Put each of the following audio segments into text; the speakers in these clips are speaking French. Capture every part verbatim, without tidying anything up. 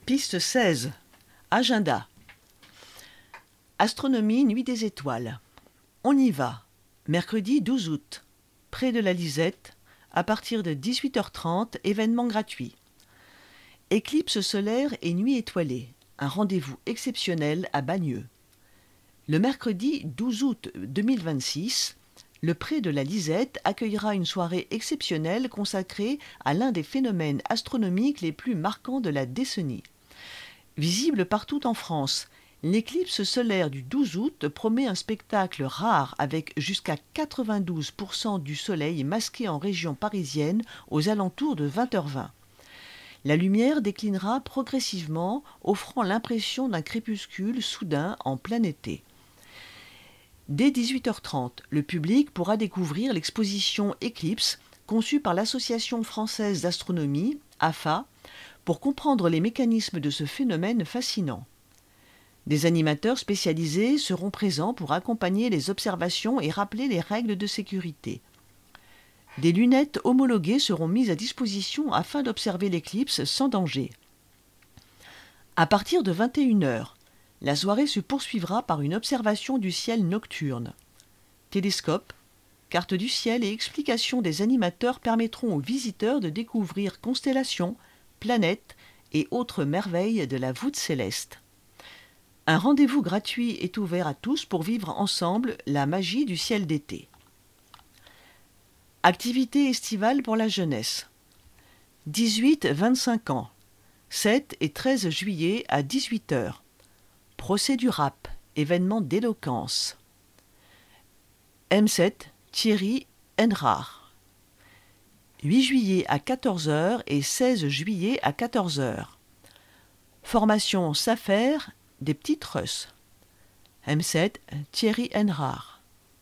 Piste seize. Agenda. Astronomie, nuit des étoiles. On y va. Mercredi douze août. Près de la Lisette, à partir de dix-huit heures trente, événement gratuit. Éclipse solaire et nuit étoilée. Un rendez-vous exceptionnel à Bagneux. Le mercredi douze août deux mille vingt-six, le Pré de la Lisette accueillera une soirée exceptionnelle consacrée à l'un des phénomènes astronomiques les plus marquants de la décennie. Visible partout en France, l'éclipse solaire du douze août promet un spectacle rare avec jusqu'à quatre-vingt-douze pour cent du soleil masqué en région parisienne aux alentours de vingt heures vingt. La lumière déclinera progressivement, offrant l'impression d'un crépuscule soudain en plein été. Dès dix-huit heures trente, le public pourra découvrir l'exposition Éclipse, conçue par l'Association française d'astronomie, A F A, pour comprendre les mécanismes de ce phénomène fascinant. Des animateurs spécialisés seront présents pour accompagner les observations et rappeler les règles de sécurité. Des lunettes homologuées seront mises à disposition afin d'observer l'éclipse sans danger. À partir de vingt et une heures, la soirée se poursuivra par une observation du ciel nocturne. Télescope, carte du ciel et explications des animateurs permettront aux visiteurs de découvrir constellations, planètes et autres merveilles de la voûte céleste. Un rendez-vous gratuit est ouvert à tous pour vivre ensemble la magie du ciel d'été. Activités estivales pour la jeunesse. dix-huit à vingt-cinq ans. sept et treize juillet à dix-huit heures. Procès du rap, événement d'éloquence. M sept, Thierry Henrard. huit juillet à quatorze heures et seize juillet à quatorze heures. Formation Safer des petites Russes. M sept, Thierry Henrard.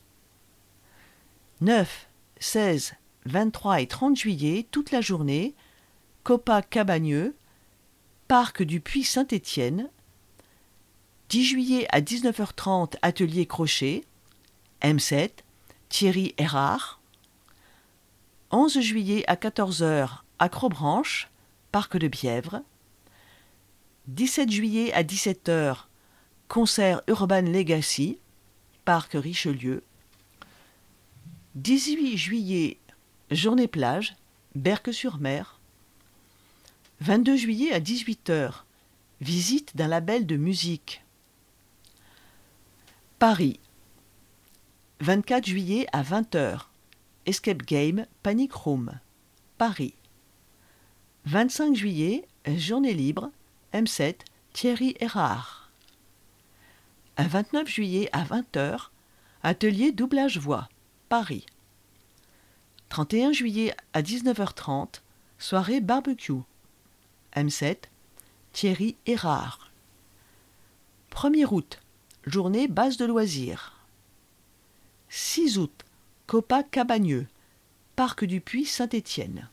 neuf, seize, vingt-trois et trente juillet, toute la journée, Copa Cabagneux, Parc du Puy Saint-Étienne. dix juillet à dix-neuf heures trente, atelier crochet, M sept, Thierry Erard. onze juillet à quatorze heures, Acrobranche, Parc de Bièvre. dix-sept juillet à dix-sept heures, concert Urban Legacy, Parc Richelieu. dix-huit juillet, journée plage, Berck-sur-Mer. vingt-deux juillet à dix-huit heures, visite d'un label de musique. Paris. vingt-quatre juillet à vingt heures, Escape Game Panic Room, Paris. vingt-cinq juillet, journée libre, M sept, Thierry Erard. vingt-neuf juillet à vingt heures, atelier doublage voix, Paris. trente et un juillet à dix-neuf heures trente, soirée barbecue, M sept, Thierry Erard. premier août, journée base de loisirs. six août, Copa Cabagneux, Parc du Puy Saint-Étienne.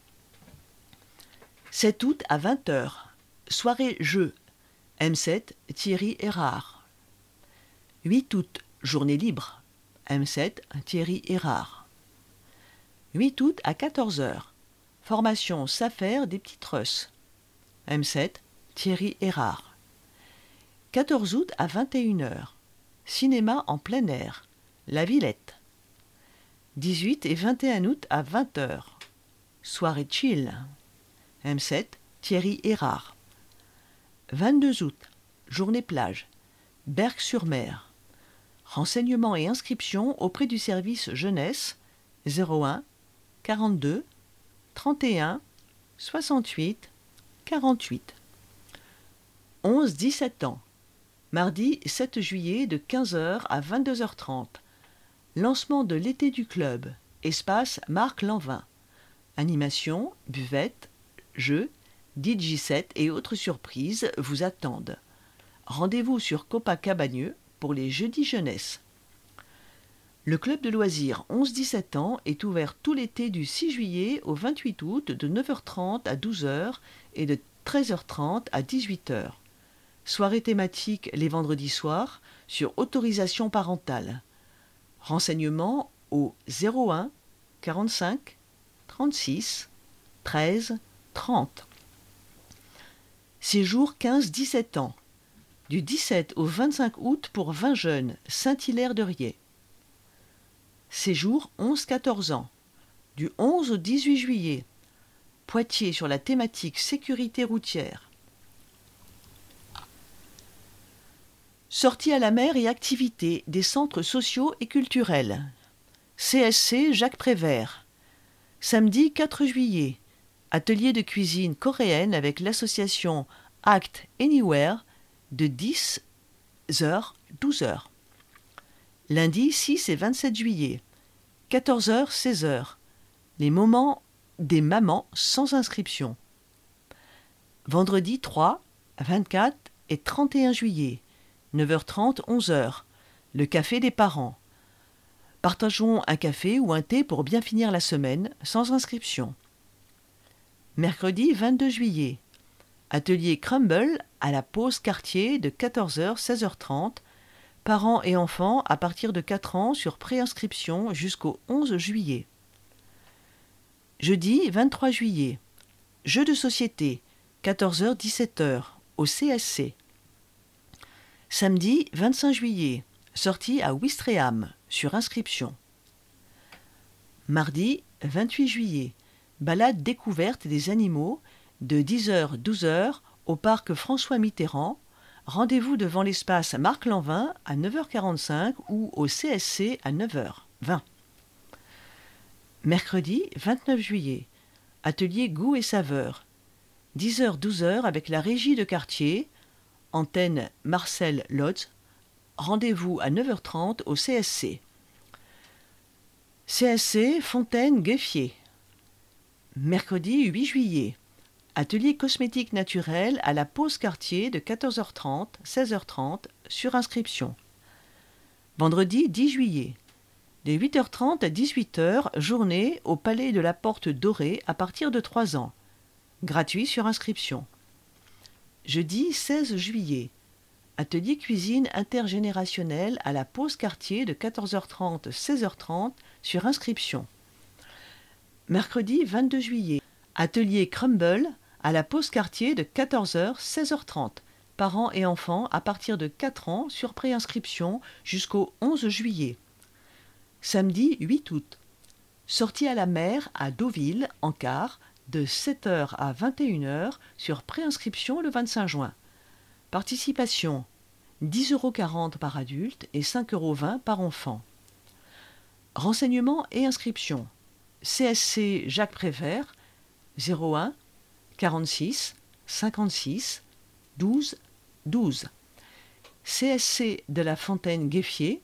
sept août à vingt heures, soirée jeu, M sept, Thierry Erard. huit août, journée libre, M sept, Thierry Erard. huit août à quatorze heures, formation Safer des petites Russes, M sept, Thierry Erard. quatorze août à vingt et une heures, cinéma en plein air, La Villette. dix-huit et vingt et un août à vingt heures, soirée chill, M sept, Thierry Erard. vingt-deux août, journée plage, Berck-sur-Mer. Renseignements et inscriptions auprès du service jeunesse zéro un, quarante-deux, trente et un, soixante-huit, quarante-huit. onze à dix-sept ans. Mardi sept juillet de quinze heures à vingt-deux heures trente. Lancement de l'été du club. Espace Marc Lanvin. Animation, buvette, jeux, D J set et autres surprises vous attendent. Rendez-vous sur Copa Cabagneux pour les jeudis jeunesse. Le club de loisirs onze à dix-sept ans est ouvert tout l'été du six juillet au vingt-huit août de neuf heures trente à douze heures et de treize heures trente à dix-huit heures. Soirée thématique les vendredis soirs sur autorisation parentale. Renseignements au zéro un, quarante-cinq, trente-six, treize, trente. Séjour quinze à dix-sept ans. Du dix-sept au vingt-cinq août pour vingt jeunes, Saint-Hilaire-de-Riez. Séjour onze à quatorze ans. Du onze au dix-huit juillet. Poitiers sur la thématique sécurité routière. Sortie à la mer et activités des centres sociaux et culturels. C S C Jacques Prévert. Samedi quatre juillet. Atelier de cuisine coréenne avec l'association Act Anywhere de dix heures à douze heures. Lundi six et vingt-sept juillet. quatorze heures à seize heures. Les moments des mamans sans inscription. Vendredi trois, vingt-quatre et trente et un juillet. neuf heures trente à onze heures. Le café des parents. Partageons un café ou un thé pour bien finir la semaine, sans inscription. Mercredi vingt-deux juillet. Atelier Crumble à la pause quartier de quatorze heures à seize heures trente. Parents et enfants à partir de quatre ans sur préinscription jusqu'au onze juillet. Jeudi vingt-trois juillet. Jeux de société, quatorze heures à dix-sept heures, au C S C. Samedi vingt-cinq juillet. Sortie à Ouistreham, sur inscription. Mardi vingt-huit juillet. Balade découverte des animaux de dix heures à douze heures au parc François Mitterrand. Rendez-vous devant l'espace Marc Lanvin à neuf heures quarante-cinq ou au C S C à neuf heures vingt. Mercredi vingt-neuf juillet. Atelier goût et saveur. dix heures à douze heures avec la régie de quartier. Antenne Marcel Lotz. Rendez-vous à neuf heures trente au C S C. C S C Fontaine-Gueffier. Mercredi huit juillet. Atelier cosmétique naturel à la pause quartier de quatorze heures trente à seize heures trente sur inscription. Vendredi dix juillet. De huit heures trente à dix-huit heures, journée au Palais de la Porte Dorée à partir de trois ans. Gratuit sur inscription. Jeudi seize juillet. Atelier cuisine intergénérationnel à la pause quartier de quatorze heures trente à seize heures trente sur inscription. Mercredi vingt-deux juillet. Atelier Crumble à la pause quartier de quatorze heures à seize heures trente. Parents et enfants à partir de quatre ans sur préinscription jusqu'au onze juillet. Samedi huit août. Sortie à la mer à Deauville, en car, de sept heures à vingt et une heures sur préinscription le vingt-cinq juin. Participation dix euros quarante par adulte et cinq euros vingt par enfant. Renseignements et inscriptions. C S C Jacques Prévert, zéro un quarante-six cinquante-six douze douze. C S C de la Fontaine-Gueffier,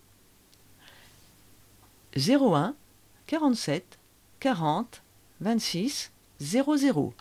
zéro un quarante-sept quarante vingt-six zéro zéro.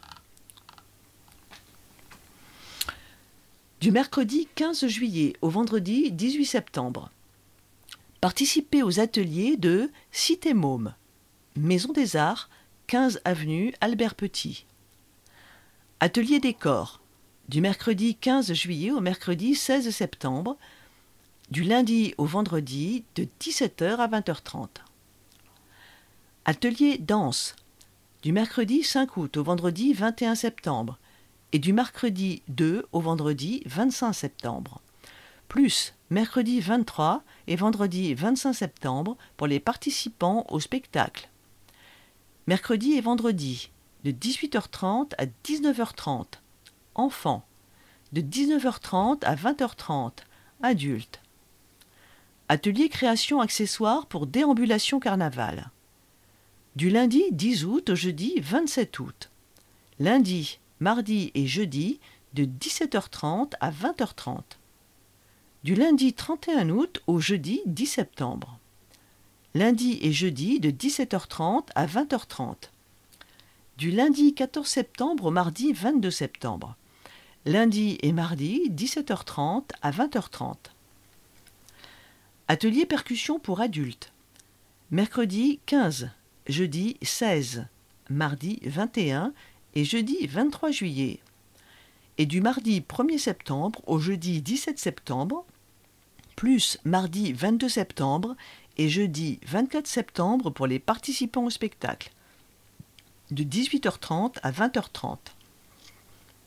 Du mercredi quinze juillet au vendredi dix-huit septembre. Participez aux ateliers de Cité Môme, Maison des Arts, quinze avenue Albert Petit. Atelier décor, du mercredi quinze juillet au mercredi seize septembre, du lundi au vendredi de dix-sept heures à vingt heures trente. Atelier danse, du mercredi cinq août au vendredi vingt et un septembre et du mercredi deux au vendredi vingt-cinq septembre. Plus mercredi vingt-trois et vendredi vingt-cinq septembre pour les participants au spectacle. Mercredi et vendredi, de dix-huit heures trente à dix-neuf heures trente. Enfants, de dix-neuf heures trente à vingt heures trente. Adultes. Atelier création accessoires pour déambulation carnaval. Du lundi dix août au jeudi vingt-sept août. Lundi, mardi et jeudi, de dix-sept heures trente à vingt heures trente. Du lundi trente et un août au jeudi dix septembre. Lundi et jeudi de dix-sept heures trente à vingt heures trente. Du lundi quatorze septembre au mardi vingt-deux septembre. Lundi et mardi dix-sept heures trente à vingt heures trente. Atelier percussion pour adultes. Mercredi quinze, jeudi seize, mardi vingt et un et jeudi vingt-trois juillet. Et du mardi premier septembre au jeudi dix-sept septembre, plus mardi vingt-deux septembre et jeudi vingt-quatre septembre pour les participants au spectacle, de dix-huit heures trente à vingt heures trente.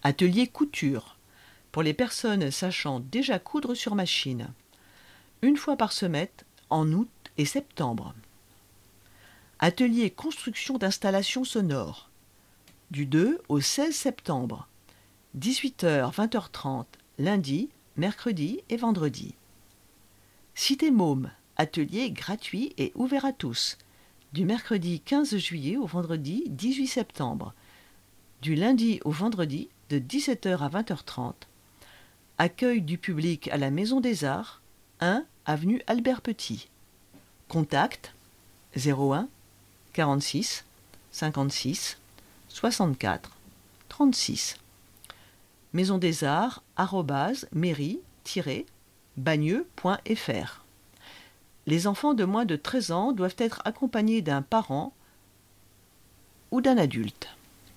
Atelier couture, pour les personnes sachant déjà coudre sur machine. Une fois par semaine, en août et septembre. Atelier construction d'installations sonores, du deux au seize septembre, dix-huit heures à vingt heures trente, lundi, mercredi et vendredi. Cité Môme, atelier gratuit et ouvert à tous, du mercredi quinze juillet au vendredi dix-huit septembre, du lundi au vendredi de dix-sept heures à vingt heures trente. Accueil du public à la Maison des Arts, un avenue Albert Petit. Contact zéro un quarante-six cinquante-six soixante-quatre trente-six. Maison des Arts arobase mairie-bagneux point fr. Les enfants de moins de treize ans doivent être accompagnés d'un parent ou d'un adulte.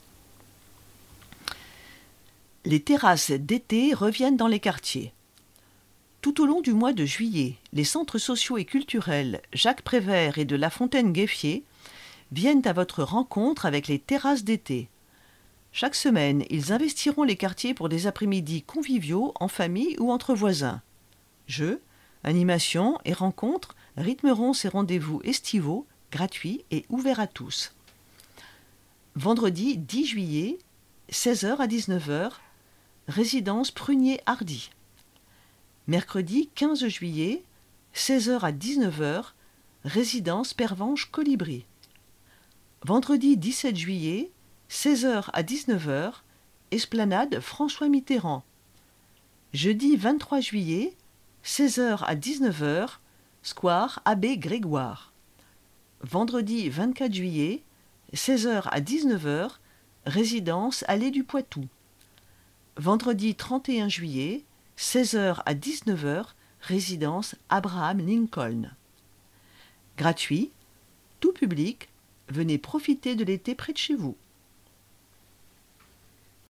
Les terrasses d'été reviennent dans les quartiers. Tout au long du mois de juillet, les centres sociaux et culturels Jacques Prévert et de La Fontaine-Gueffier viennent à votre rencontre avec les terrasses d'été. Chaque semaine, ils investiront les quartiers pour des après-midi conviviaux en famille ou entre voisins. Jeux, animations et rencontres rythmeront ces rendez-vous estivaux, gratuits et ouverts à tous. Vendredi dix juillet, seize heures à dix-neuf heures, résidence Prunier-Hardy. Mercredi quinze juillet, seize heures à dix-neuf heures, résidence Pervenche Colibri. Vendredi dix-sept juillet, seize heures à dix-neuf heures, esplanade François Mitterrand. Jeudi vingt-trois juillet, seize heures à dix-neuf heures, square Abbé Grégoire. Vendredi vingt-quatre juillet, seize heures à dix-neuf heures, résidence Allée du Poitou. Vendredi trente et un juillet, seize heures à dix-neuf heures, résidence Abraham Lincoln. Gratuit, tout public, venez profiter de l'été près de chez vous.